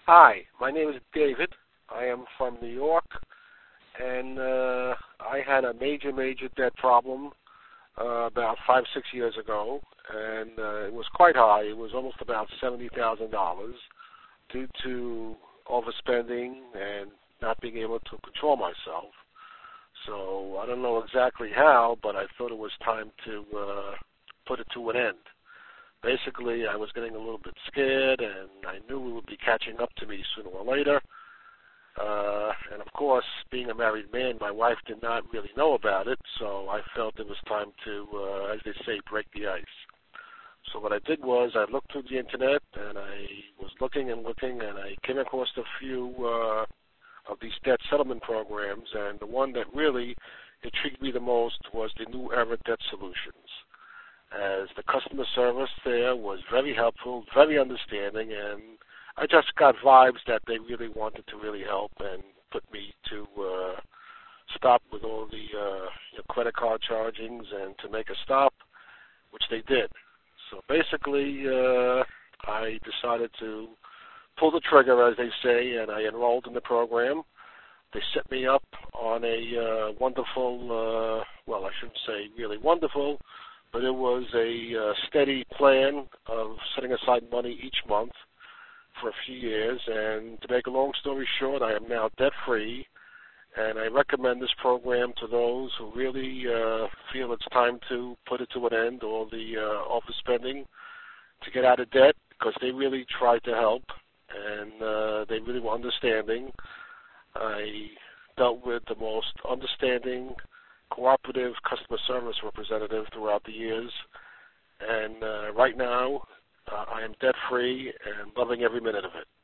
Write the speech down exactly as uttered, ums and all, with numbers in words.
Hi, my name is David. I am from New York, and uh, I had a major, major debt problem uh, about five, six years ago, and uh, it was quite high. It was almost about seventy thousand dollars due to overspending and not being able to control myself. So I don't know exactly how, but I thought it was time to uh, put it to an end. Basically, I was getting a little bit scared, and I knew it would be catching up to me sooner or later. Uh, and, of course, being a married man, my wife did not really know about it, so I felt it was time to, uh, as they say, break the ice. So what I did was I looked through the Internet, and I was looking and looking, and I came across a few uh, of these debt settlement programs, and the one that really intrigued me the most was the New Era Debt Solutions, as the customer service there was very helpful, very understanding, and I just got vibes that they really wanted to really help and put me to uh, stop with all the uh, you know, credit card chargings and to make a stop, which they did. So basically, uh, I decided to pull the trigger, as they say, and I enrolled in the program. They set me up on a uh, wonderful, uh, well, I shouldn't say really wonderful, but it was a uh, steady plan of setting aside money each month for a few years. And to make a long story short, I am now debt-free, and I recommend this program to those who really uh, feel it's time to put it to an end, or the uh, overspending, to get out of debt, because they really tried to help, and uh, they really were understanding. I dealt with the most understanding, cooperative customer service representative throughout the years, and uh, right now uh, I am debt-free and loving every minute of it.